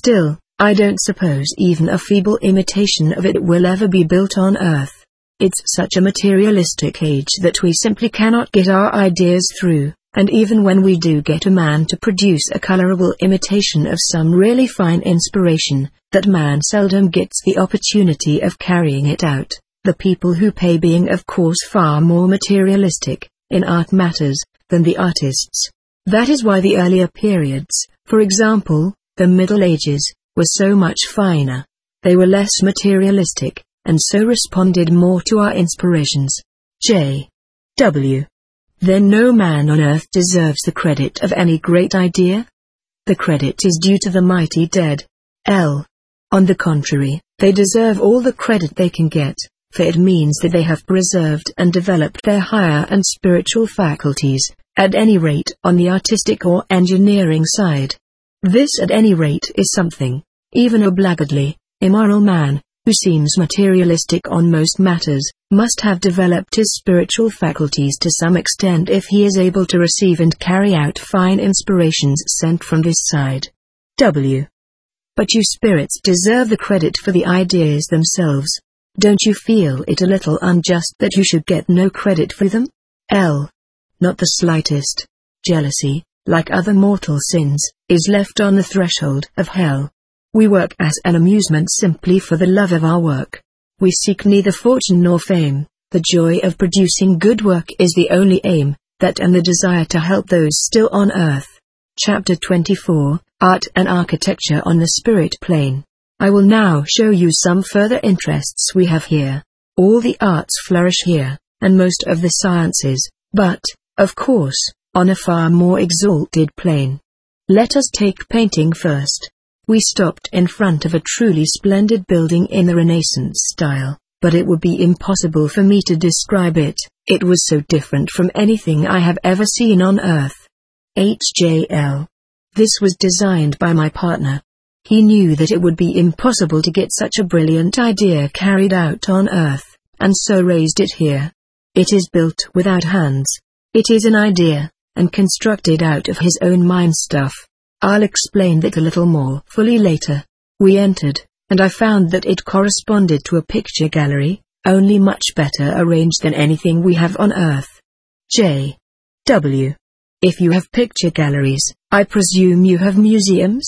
Still, I don't suppose even a feeble imitation of it will ever be built on Earth. It's such a materialistic age that we simply cannot get our ideas through, and even when we do get a man to produce a colorable imitation of some really fine inspiration, that man seldom gets the opportunity of carrying it out, the people who pay being of course far more materialistic, in art matters, than the artists. That is why the earlier periods, for example, the Middle Ages, were so much finer. They were less materialistic, and so responded more to our inspirations. J. W. Then no man on earth deserves the credit of any great idea? The credit is due to the mighty dead. L. On the contrary, they deserve all the credit they can get, for it means that they have preserved and developed their higher and spiritual faculties, at any rate on the artistic or engineering side. This at any rate is something. Even a blackguardly, immoral man, who seems materialistic on most matters, must have developed his spiritual faculties to some extent if he is able to receive and carry out fine inspirations sent from this side. W. But you spirits deserve the credit for the ideas themselves. Don't you feel it a little unjust that you should get no credit for them? L. Not the slightest. Jealousy, like other mortal sins, is left on the threshold of hell. We work as an amusement simply for the love of our work. We seek neither fortune nor fame. The joy of producing good work is the only aim, that and the desire to help those still on earth. Chapter 24, Art and Architecture on the Spirit Plane. I will now show you some further interests we have here. All the arts flourish here, and most of the sciences, but, of course, on a far more exalted plane. Let us take painting first. We stopped in front of a truly splendid building in the Renaissance style, but it would be impossible for me to describe it, it was so different from anything I have ever seen on earth. HJL. This was designed by my partner. He knew that it would be impossible to get such a brilliant idea carried out on earth, and so raised it here. It is built without hands. It is an idea, and constructed out of his own mind stuff. I'll explain that a little more fully later. We entered, and I found that it corresponded to a picture gallery, only much better arranged than anything we have on earth. J. W. If you have picture galleries, I presume you have museums?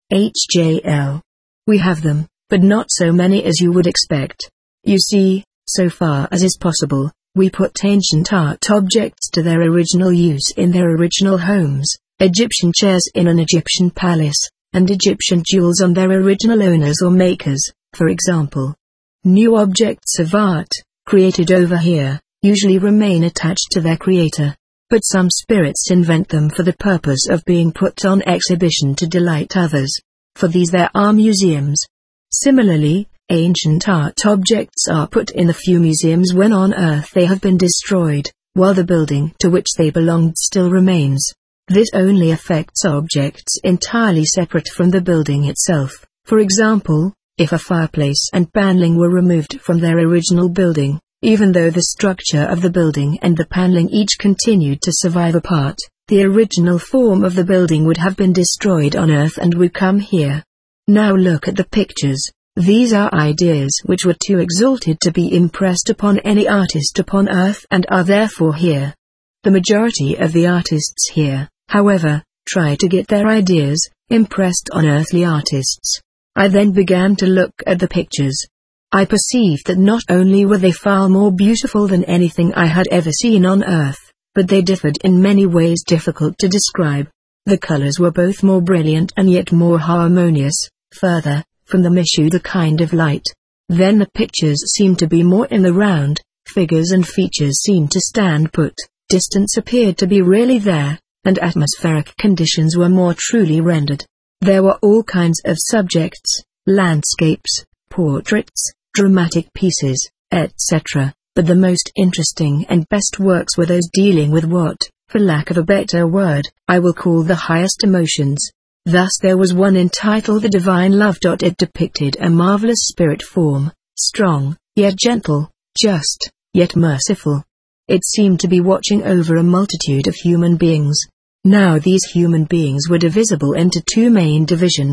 HJL. We have them, but not so many as you would expect. You see, so far as is possible, we put ancient art objects to their original use in their original homes. Egyptian chairs in an Egyptian palace, and Egyptian jewels on their original owners or makers, for example. New objects of art, created over here, usually remain attached to their creator, but some spirits invent them for the purpose of being put on exhibition to delight others. For these there are museums. Similarly, ancient art objects are put in a few museums when on earth they have been destroyed, while the building to which they belonged still remains. This only affects objects entirely separate from the building itself. For example, if a fireplace and paneling were removed from their original building, even though the structure of the building and the paneling each continued to survive apart, the original form of the building would have been destroyed on earth and would come here. Now look at the pictures. These are ideas which were too exalted to be impressed upon any artist upon earth and are therefore here. The majority of the artists here, however, try to get their ideas impressed on earthly artists. I then began to look at the pictures. I perceived that not only were they far more beautiful than anything I had ever seen on earth, but they differed in many ways difficult to describe. The colors were both more brilliant and yet more harmonious. Further, from them issued a kind of light. Then the pictures seemed to be more in the round, figures and features seemed to stand put, distance appeared to be really there, and atmospheric conditions were more truly rendered. There were all kinds of subjects, landscapes, portraits, dramatic pieces, etc., but the most interesting and best works were those dealing with what, for lack of a better word, I will call the highest emotions. Thus there was one entitled The Divine Love. It depicted a marvelous spirit form, strong, yet gentle, just, yet merciful. It seemed to be watching over a multitude of human beings. Now these human beings were divisible into two main divisions.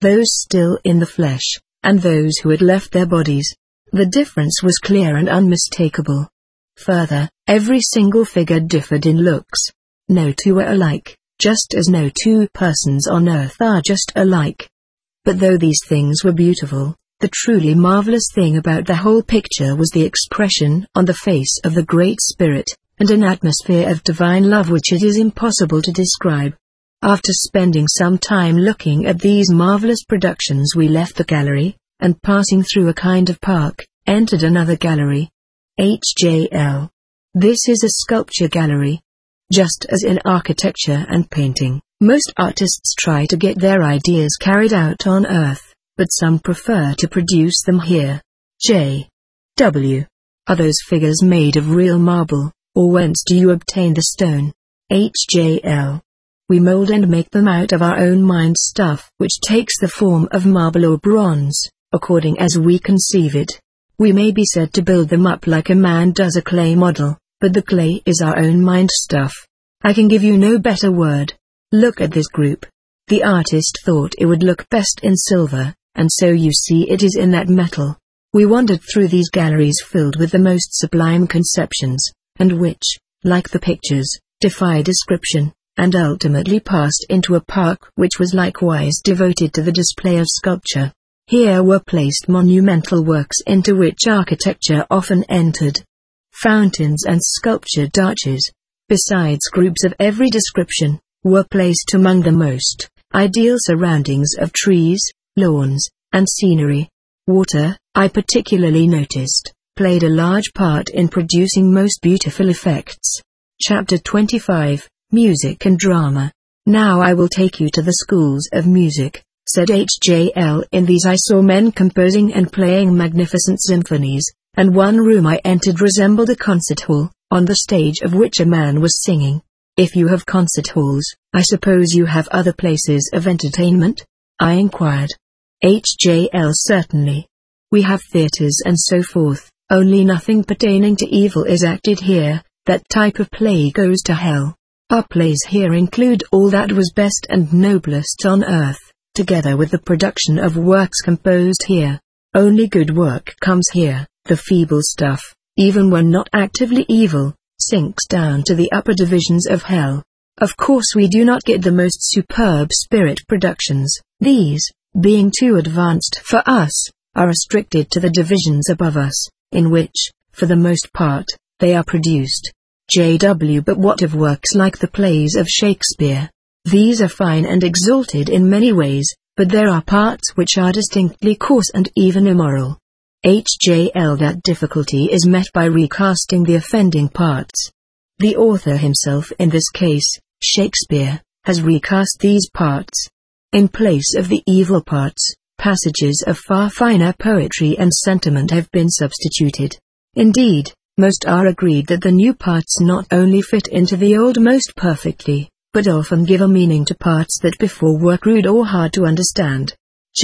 those still in the flesh, and those who had left their bodies. The difference was clear and unmistakable. Further, every single figure differed in looks. No two were alike, just as no two persons on earth are just alike. But though these things were beautiful, the truly marvelous thing about the whole picture was the expression on the face of the Great Spirit, and an atmosphere of divine love which it is impossible to describe. After spending some time looking at these marvelous productions, we left the gallery, and passing through a kind of park, entered another gallery. HJL. This is a sculpture gallery. Just as in architecture and painting, most artists try to get their ideas carried out on earth, but some prefer to produce them here. J.W. Are those figures made of real marble, or whence do you obtain the stone? HJL. We mold and make them out of our own mind stuff, which takes the form of marble or bronze, according as we conceive it. We may be said to build them up like a man does a clay model, but the clay is our own mind stuff. I can give you no better word. Look at this group. The artist thought it would look best in silver, and so you see it is in that metal. We wandered through these galleries filled with the most sublime conceptions, and which, like the pictures, defy description, and ultimately passed into a park which was likewise devoted to the display of sculpture. Here were placed monumental works into which architecture often entered. Fountains and sculptured arches, besides groups of every description, were placed among the most ideal surroundings of trees, lawns, and scenery. Water, I particularly noticed, played a large part in producing most beautiful effects. Chapter 25, Music and Drama. Now I will take you to the schools of music, said HJL. In these I saw men composing and playing magnificent symphonies, and one room I entered resembled a concert hall, on the stage of which a man was singing. If you have concert halls, I suppose you have other places of entertainment? I inquired. HJL. Certainly. We have theaters and so forth, only nothing pertaining to evil is acted here. That type of play goes to hell. Our plays here include all that was best and noblest on earth, together with the production of works composed here. Only good work comes here. The feeble stuff, even when not actively evil, sinks down to the upper divisions of hell. Of course we do not get the most superb spirit productions. These, being too advanced for us, are restricted to the divisions above us, in which, for the most part, they are produced. J.W. But what of works like the plays of Shakespeare? These are fine and exalted in many ways, but there are parts which are distinctly coarse and even immoral. HJL. That difficulty is met by recasting the offending parts. The author himself, in this case, Shakespeare, has recast these parts. In place of the evil parts, passages of far finer poetry and sentiment have been substituted. Indeed, most are agreed that the new parts not only fit into the old most perfectly, but often give a meaning to parts that before were crude or hard to understand.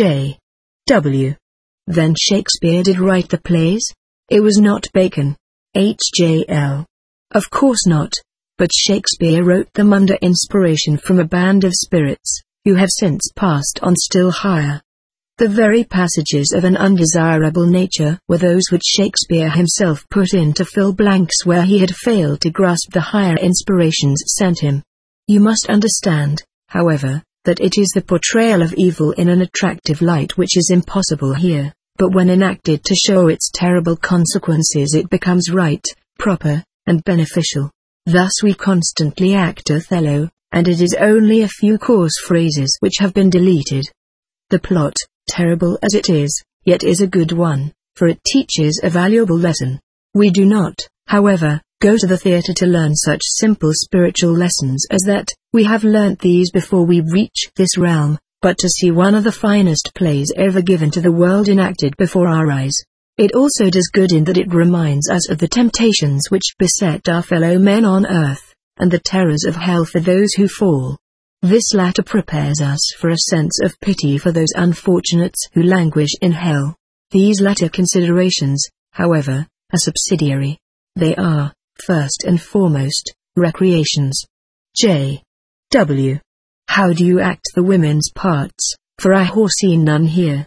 J.W. Then Shakespeare did write the plays? It was not Bacon. HJL. Of course not, but Shakespeare wrote them under inspiration from a band of spirits, who have since passed on still higher. The very passages of an undesirable nature were those which Shakespeare himself put in to fill blanks where he had failed to grasp the higher inspirations sent him. You must understand, however, that it is the portrayal of evil in an attractive light which is impossible here, but when enacted to show its terrible consequences it becomes right, proper, and beneficial. Thus we constantly act Othello, and it is only a few coarse phrases which have been deleted. The plot, terrible as it is, yet is a good one, for it teaches a valuable lesson. We do not, however, go to the theater to learn such simple spiritual lessons as that. We have learnt these before we reach this realm, but to see one of the finest plays ever given to the world enacted before our eyes. It also does good in that it reminds us of the temptations which beset our fellow men on earth, and the terrors of hell for those who fall. This latter prepares us for a sense of pity for those unfortunates who languish in hell. These latter considerations, however, are subsidiary. They are, first and foremost, recreations. J.W. How do you act the women's parts? for I foresee none here.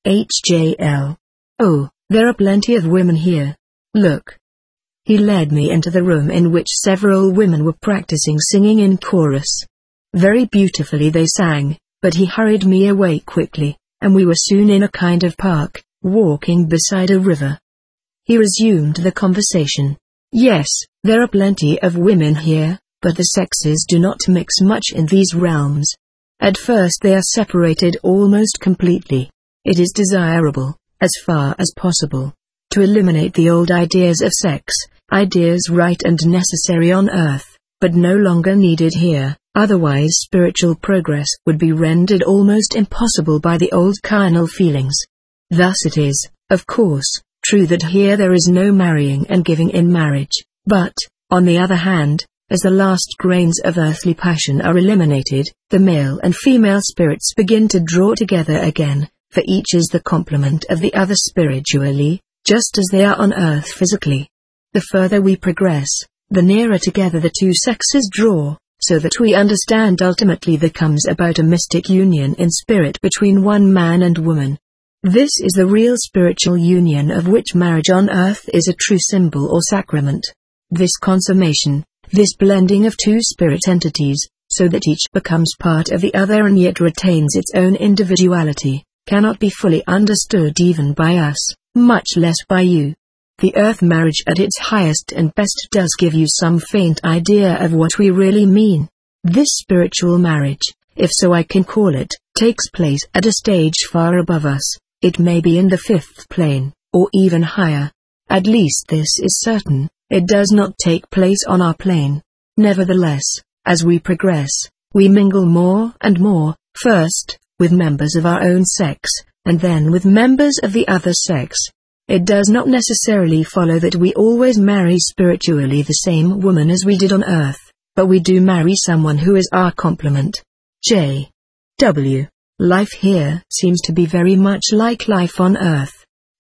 HJL. Oh, there are plenty of women here. Look. He led me into the room in which several women were practicing singing in chorus. Very beautifully they sang, but he hurried me away quickly, and we were soon in a kind of park, walking beside a river. He resumed the conversation. Yes, there are plenty of women here, but the sexes do not mix much in these realms. At first they are separated almost completely. It is desirable, as far as possible, to eliminate the old ideas of sex, ideas right and necessary on earth, but no longer needed here, otherwise spiritual progress would be rendered almost impossible by the old carnal feelings. Thus it is, of course, true that here there is no marrying and giving in marriage, but, on the other hand, as the last grains of earthly passion are eliminated, the male and female spirits begin to draw together again, for each is the complement of the other spiritually, just as they are on earth physically. The further we progress, the nearer together the two sexes draw, so that we understand ultimately there comes about a mystic union in spirit between one man and woman. This is the real spiritual union of which marriage on earth is a true symbol or sacrament. This consummation, this blending of two spirit entities, so that each becomes part of the other and yet retains its own individuality, cannot be fully understood even by us, much less by you. The earth marriage at its highest and best does give you some faint idea of what we really mean. This spiritual marriage, if so I can call it, takes place at a stage far above us. It may be in the fifth plane, or even higher. At least this is certain, it does not take place on our plane. Nevertheless, as we progress, we mingle more and more, first, with members of our own sex, and then with members of the other sex. It does not necessarily follow that we always marry spiritually the same woman as we did on earth, but we do marry someone who is our complement. J. W. Life here seems to be very much like life on earth.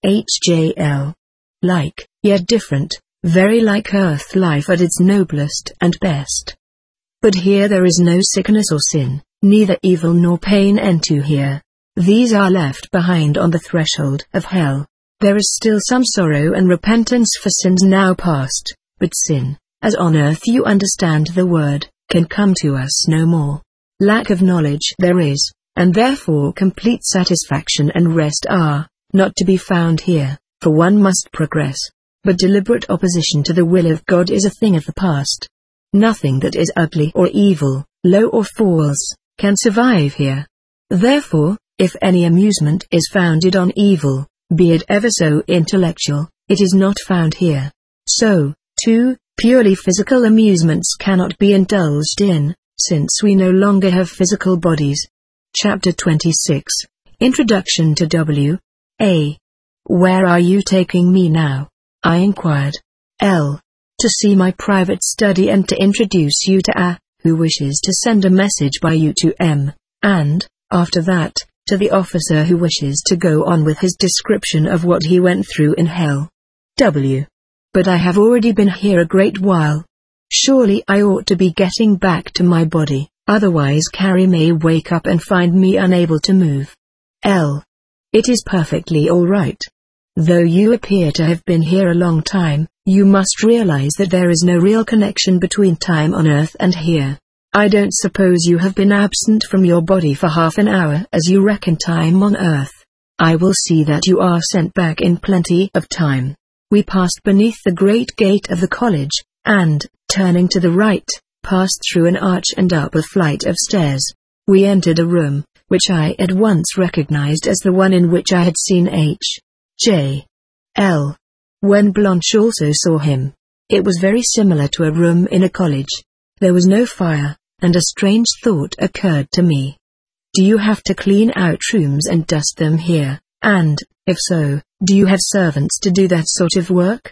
HJL. Like, yet different, very like earth life at its noblest and best. But here there is no sickness or sin, neither evil nor pain enter here. These are left behind on the threshold of hell. There is still some sorrow and repentance for sins now past, but sin, as on earth you understand the word, can come to us no more. Lack of knowledge there is, and therefore complete satisfaction and rest are not to be found here, for one must progress. But deliberate opposition to the will of God is a thing of the past. Nothing that is ugly or evil, low or false, can survive here. Therefore, if any amusement is founded on evil, be it ever so intellectual, it is not found here. So, too, purely physical amusements cannot be indulged in, since we no longer have physical bodies. Chapter 26. Introduction to W. A. Where are you taking me now? I inquired. L. To see my private study and to introduce you to A, who wishes to send a message by you to M, and, after that, to the officer who wishes to go on with his description of what he went through in hell. W. But I have already been here a great while. Surely I ought to be getting back to my body, otherwise Carrie may wake up and find me unable to move. L. It is perfectly all right. Though you appear to have been here a long time, you must realize that there is no real connection between time on earth and here. I don't suppose you have been absent from your body for half an hour as you reckon time on earth. I will see that you are sent back in plenty of time. We passed beneath the great gate of the college, and, turning to the right, passed through an arch and up a flight of stairs. We entered a room, which I at once recognized as the one in which I had seen H. J. L. When Blanche also saw him. It was very similar to a room in a college. There was no fire, and a strange thought occurred to me. Do you have to clean out rooms and dust them here, and, if so, do you have servants to do that sort of work?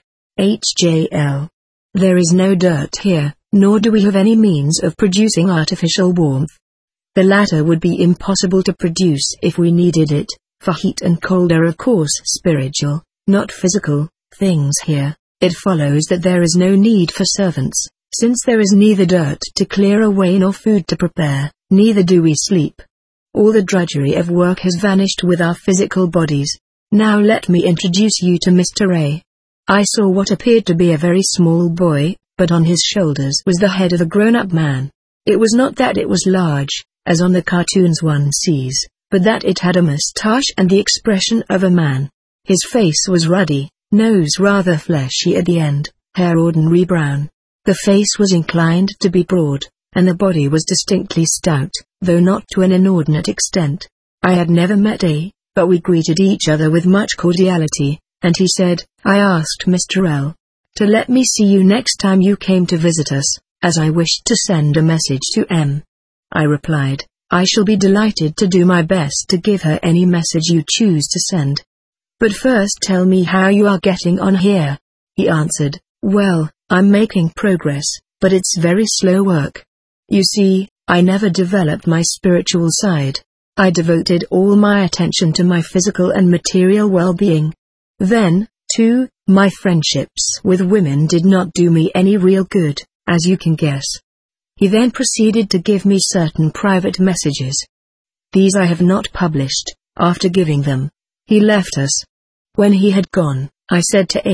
HJL. There is no dirt here, nor do we have any means of producing artificial warmth. The latter would be impossible to produce if we needed it, for heat and cold are of course spiritual, not physical, things here. It follows that there is no need for servants, since there is neither dirt to clear away nor food to prepare, neither do we sleep. All the drudgery of work has vanished with our physical bodies. Now let me introduce you to Mr. A. I saw what appeared to be a very small boy, but on his shoulders was the head of a grown-up man. It was not that it was large, as on the cartoons one sees, but that it had a moustache and the expression of a man. His face was ruddy, nose rather fleshy at the end, hair ordinary brown. The face was inclined to be broad, and the body was distinctly stout, though not to an inordinate extent. I had never met A, but we greeted each other with much cordiality, and he said, I asked Mr. L. to let me see you next time you came to visit us, as I wished to send a message to M. I replied, I shall be delighted to do my best to give her any message you choose to send. But first tell me how you are getting on here. He answered, well, I'm making progress, but it's very slow work. You see, I never developed my spiritual side. I devoted all my attention to my physical and material well-being. Then, too, my friendships with women did not do me any real good, as you can guess. He then proceeded to give me certain private messages. These I have not published. After giving them, he left us. When he had gone, I said to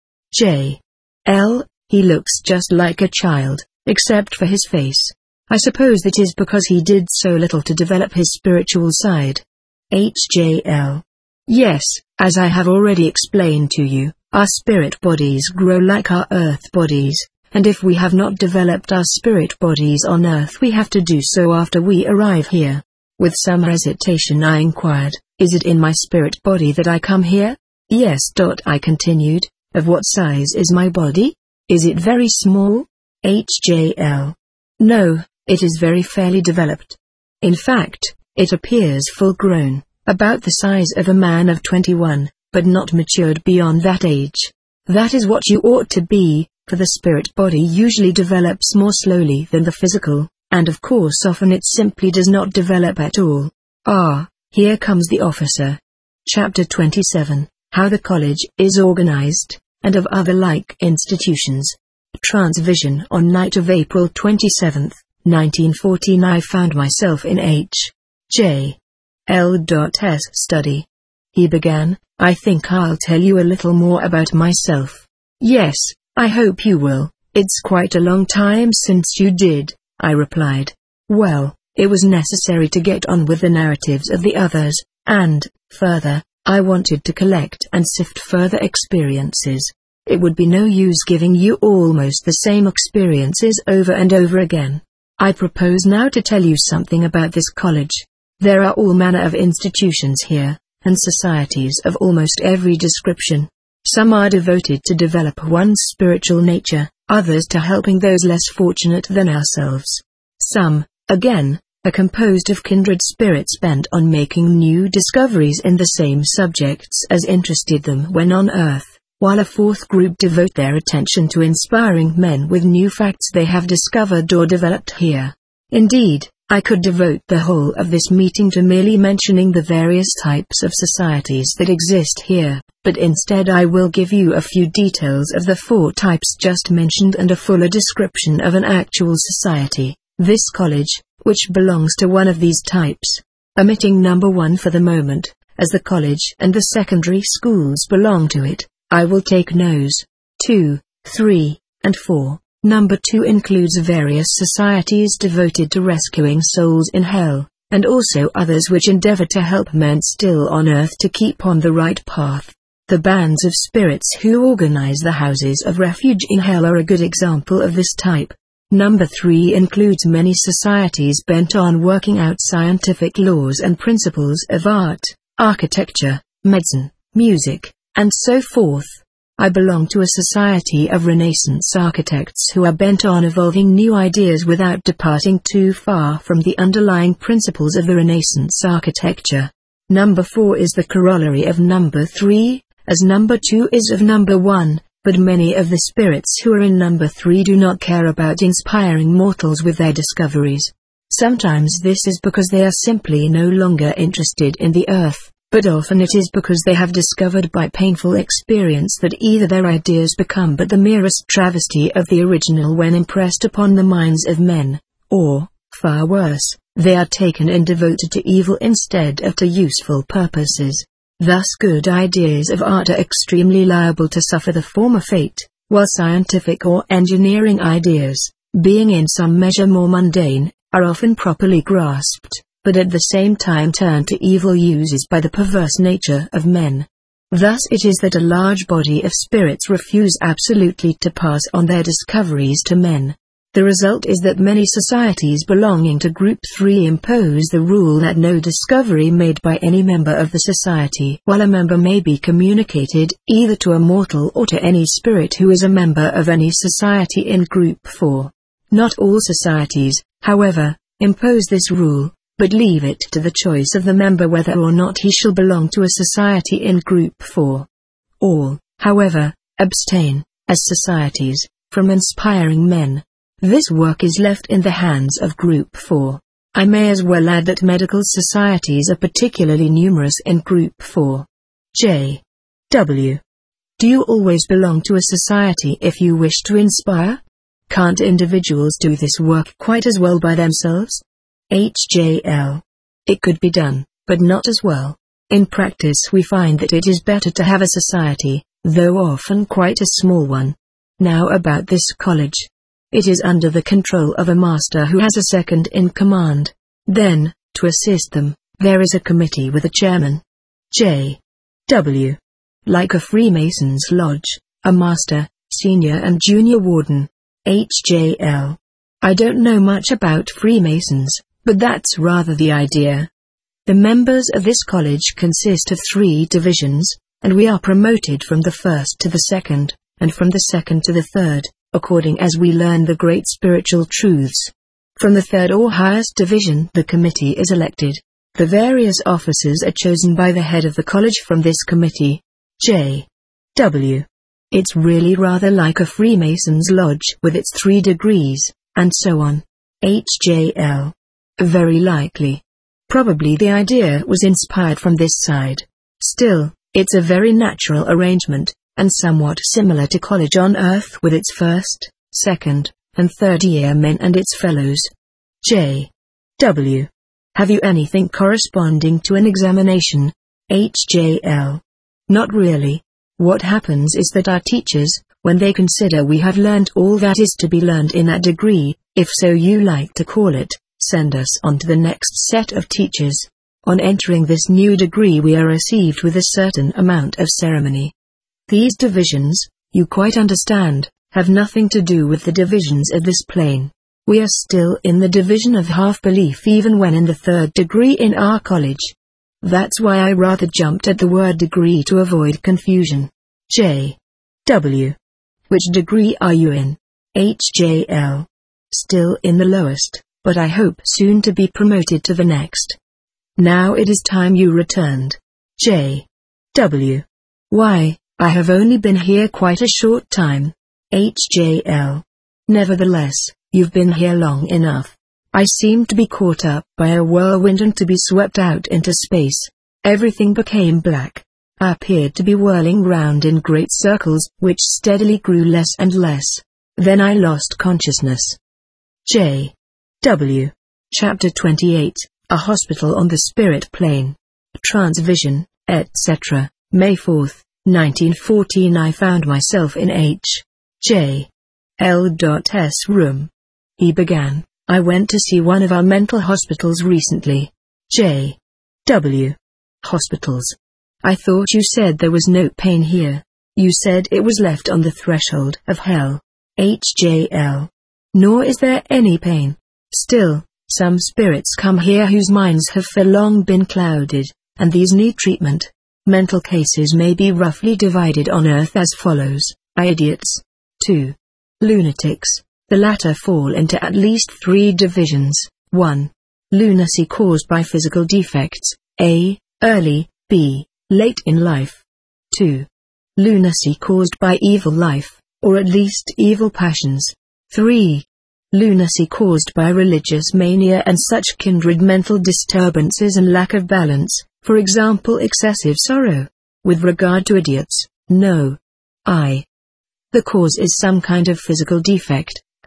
H.J. L., he looks just like a child, except for his face. I suppose it is because he did so little to develop his spiritual side. H.J. L. Yes, as I have already explained to you, our spirit bodies grow like our earth bodies, and if we have not developed our spirit bodies on earth we have to do so after we arrive here. With some hesitation I inquired, is it in my spirit body that I come here? Yes. I continued, of what size is my body? Is it very small? H.J. L. No, it is very fairly developed. In fact, it appears full-grown, about the size of a man of 21, but not matured beyond that age. That is what you ought to be, for the spirit body usually develops more slowly than the physical, and of course often it simply does not develop at all. Ah, here comes the officer. Chapter 27, How the College is Organized, and of Other Like Institutions. Transvision. On night of April 27, 1914 I found myself in H.J. L.'s study. He began, I think I'll tell you a little more about myself. Yes, I hope you will. It's quite a long time since you did, I replied. Well, it was necessary to get on with the narratives of the others, and, further, I wanted to collect and sift further experiences. It would be no use giving you almost the same experiences over and over again. I propose now to tell you something about this college. There are all manner of institutions here, and societies of almost every description. Some are devoted to develop one's spiritual nature, others to helping those less fortunate than ourselves. Some, again, are composed of kindred spirits bent on making new discoveries in the same subjects as interested them when on earth, while a fourth group devote their attention to inspiring men with new facts they have discovered or developed here. Indeed, I could devote the whole of this meeting to merely mentioning the various types of societies that exist here, but instead I will give you a few details of the 4 types just mentioned and a fuller description of an actual society, this college, which belongs to one of these types. Omitting number 1 for the moment, as the college and the secondary schools belong to it, I will take Nos. 2, 3, and 4. Number 2 includes various societies devoted to rescuing souls in hell, and also others which endeavor to help men still on earth to keep on the right path. The bands of spirits who organize the houses of refuge in hell are a good example of this type. Number 3 includes many societies bent on working out scientific laws and principles of art, architecture, medicine, music, and so forth. I belong to a society of Renaissance architects who are bent on evolving new ideas without departing too far from the underlying principles of the Renaissance architecture. Number 4 is the corollary of number 3, as number 2 is of number 1, but many of the spirits who are in number 3 do not care about inspiring mortals with their discoveries. Sometimes this is because they are simply no longer interested in the earth, but often it is because they have discovered by painful experience that either their ideas become but the merest travesty of the original when impressed upon the minds of men, or, far worse, They are taken and devoted to evil instead of to useful purposes. Thus good ideas of art are extremely liable to suffer the former fate, while scientific or engineering ideas, being in some measure more mundane, are often properly grasped, but at the same time turned to evil uses by the perverse nature of men. Thus it is that a large body of spirits refuse absolutely to pass on their discoveries to men. The result is that many societies belonging to Group 3 impose the rule that no discovery made by any member of the society while a member may be communicated either to a mortal or to any spirit who is a member of any society in Group 4. Not all societies, however, impose this rule, but leave it to the choice of the member whether or not he shall belong to a society in Group 4. All, however, abstain, as societies, from inspiring men. This work is left in the hands of Group 4. I may as well add that medical societies are particularly numerous in Group 4. J. W. Do you always belong to a society if you wish to inspire? Can't individuals do this work quite as well by themselves? HJL. It could be done, but not as well. In practice we find that it is better to have a society, though often quite a small one. Now about this college. It is under the control of a master who has a second in command. Then, to assist them, there is a committee with a chairman. J. W. Like a Freemason's lodge, a master, senior and junior warden. HJL. I don't know much about Freemasons, but that's rather the idea. The members of this college consist of 3 divisions, and we are promoted from the first to the second, and from the second to the third, according as we learn the great spiritual truths. From the third or highest division the committee is elected. The various officers are chosen by the head of the college from this committee. J. W. It's really rather like a Freemason's lodge with its 3 degrees, and so on. HJL. Very likely. Probably the idea was inspired from this side. Still, it's a very natural arrangement, and somewhat similar to college on earth with its first, second, and third year men and its fellows. J. W. Have you anything corresponding to an examination? HJL. Not really. What happens is that our teachers, when they consider we have learned all that is to be learned in that degree, if so you like to call it, send us on to the next set of teachers. On entering this new degree we are received with a certain amount of ceremony. These divisions, you quite understand, have nothing to do with the divisions of this plane. We are still in the division of half-belief even when in the 3rd degree in our college. That's why I rather jumped at the word degree to avoid confusion. J. W. Which degree are you in? HJL. Still in the lowest, but I hope soon to be promoted to the next. Now it is time you returned. J. W. Why, I have only been here quite a short time. HJL. Nevertheless, you've been here long enough. I seemed to be caught up by a whirlwind and to be swept out into space. Everything became black. I appeared to be whirling round in great circles, which steadily grew less and less. Then I lost consciousness. J. W. Chapter 28, A Hospital on the Spirit Plane. Transvision, etc. May 4th, 1914. I found myself in H. J. L.'s room. He began. I went to see one of our mental hospitals recently. J. W. Hospitals. I thought you said there was no pain here. You said it was left on the threshold of hell. HJL. Nor is there any pain. Still, some spirits come here whose minds have for long been clouded, and these need treatment. Mental cases may be roughly divided on earth as follows: idiots. 2. Lunatics. The latter fall into at least 3 divisions. 1. Lunacy caused by physical defects, A. Early, B. Late in life. 2. Lunacy caused by evil life, or at least evil passions. 3. Lunacy caused by religious mania and such kindred mental disturbances and lack of balance, for example excessive sorrow. With regard to idiots, no. The cause is some kind of physical defect,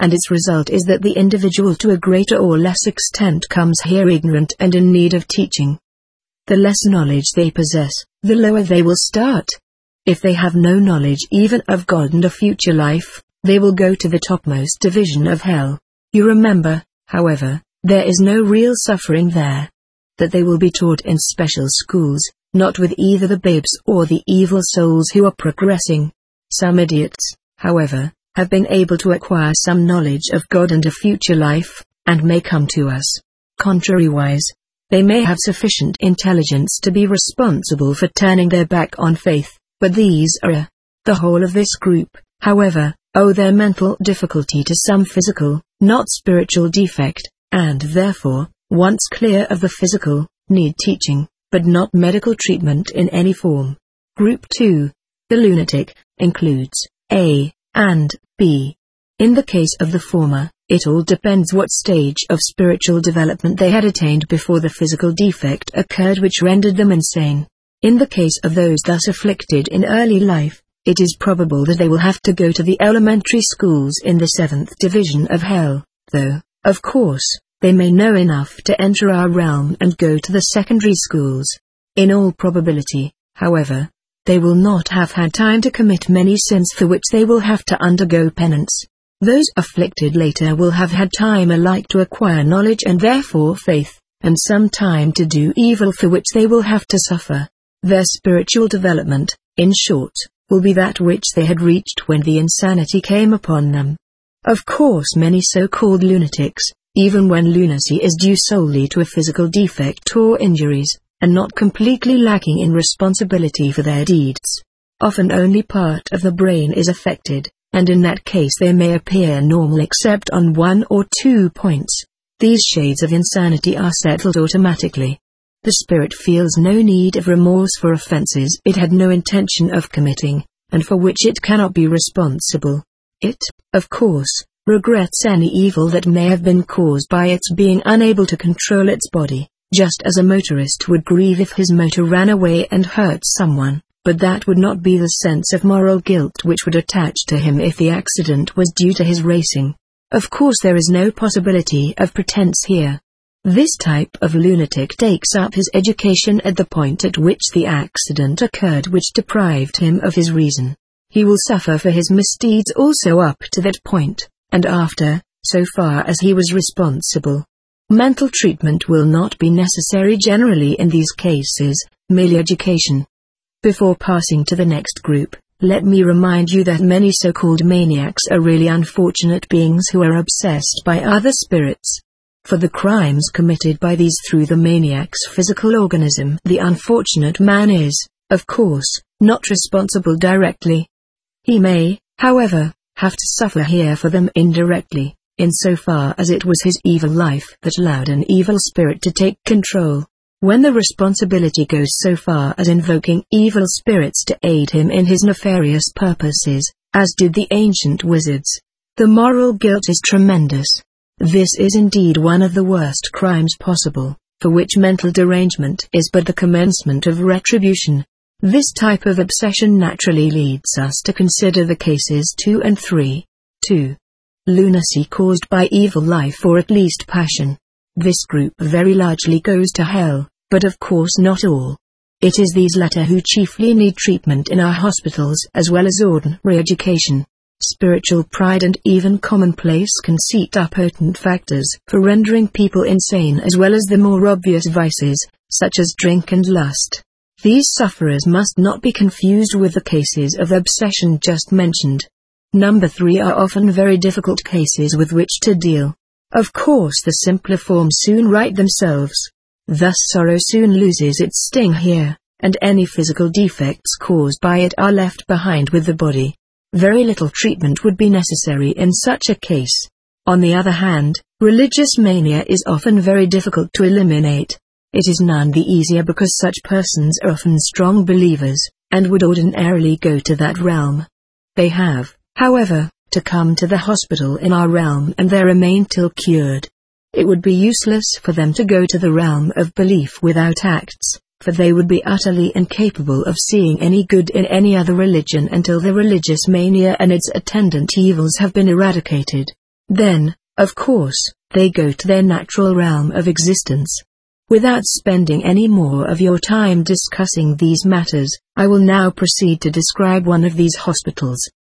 and its result is that the individual to a greater or less extent comes here ignorant and in need of teaching. The less knowledge they possess, the lower they will start. If they have no knowledge even of God and a future life, they will go to the topmost division of hell. You remember, however, there is no real suffering there. That they will be taught in special schools, not with either the babes or the evil souls who are progressing. Some idiots, however, have been able to acquire some knowledge of God and a future life, and may come to us. Contrariwise, they may have sufficient intelligence to be responsible for turning their back on faith, but these are the whole of this group, however, owe their mental difficulty to some physical, not spiritual defect, and therefore, once clear of the physical, need teaching, but not medical treatment in any form. Group 2, the lunatic, includes A and B. In the case of the former, it all depends what stage of spiritual development they had attained before the physical defect occurred which rendered them insane. In the case of those thus afflicted in early life, it is probable that they will have to go to the elementary schools in the 7th division of hell, though, of course, they may know enough to enter our realm and go to the secondary schools. In all probability, however, they will not have had time to commit many sins for which they will have to undergo penance. Those afflicted later will have had time alike to acquire knowledge and therefore faith, and some time to do evil for which they will have to suffer. Their spiritual development, in short, will be that which they had reached when the insanity came upon them. Of course, many so-called lunatics, even when lunacy is due solely to a physical defect or injuries, and not completely lacking in responsibility for their deeds, often only part of the brain is affected, and in that case they may appear normal except on 1 or 2 points. These shades of insanity are settled automatically. The spirit feels no need of remorse for offenses it had no intention of committing, and for which it cannot be responsible. It, of course, regrets any evil that may have been caused by its being unable to control its body, just as a motorist would grieve if his motor ran away and hurt someone, but that would not be the sense of moral guilt which would attach to him if the accident was due to his racing. Of course, there is no possibility of pretense here. This type of lunatic takes up his education at the point at which the accident occurred which deprived him of his reason. He will suffer for his misdeeds also up to that point, and after, so far as he was responsible. Mental treatment will not be necessary generally in these cases, merely education. Before passing to the next group, let me remind you that many so-called maniacs are really unfortunate beings who are obsessed by other spirits. For the crimes committed by these through the maniac's physical organism, the unfortunate man is, of course, not responsible directly. He may, however, have to suffer here for them indirectly, insofar as it was his evil life that allowed an evil spirit to take control. When the responsibility goes so far as invoking evil spirits to aid him in his nefarious purposes, as did the ancient wizards, the moral guilt is tremendous. This is indeed one of the worst crimes possible, for which mental derangement is but the commencement of retribution. This type of obsession naturally leads us to consider the cases 2 and 3. 2. Lunacy caused by evil life or at least passion. This group very largely goes to hell, but of course not all. It is these latter who chiefly need treatment in our hospitals as well as ordinary education. Spiritual pride and even commonplace conceit are potent factors for rendering people insane as well as the more obvious vices, such as drink and lust. These sufferers must not be confused with the cases of obsession just mentioned. Number 3 are often very difficult cases with which to deal. Of course, the simpler forms soon right themselves. Thus sorrow soon loses its sting here, and any physical defects caused by it are left behind with the body. Very little treatment would be necessary in such a case. On the other hand, religious mania is often very difficult to eliminate. It is none the easier because such persons are often strong believers, and would ordinarily go to that realm. They have, however, to come to the hospital in our realm and there remain till cured. It would be useless for them to go to the realm of belief without acts, for they would be utterly incapable of seeing any good in any other religion until the religious mania and its attendant evils have been eradicated. Then, of course, they go to their natural realm of existence. Without spending any more of your time discussing these matters, I will now proceed to describe one of these hospitals.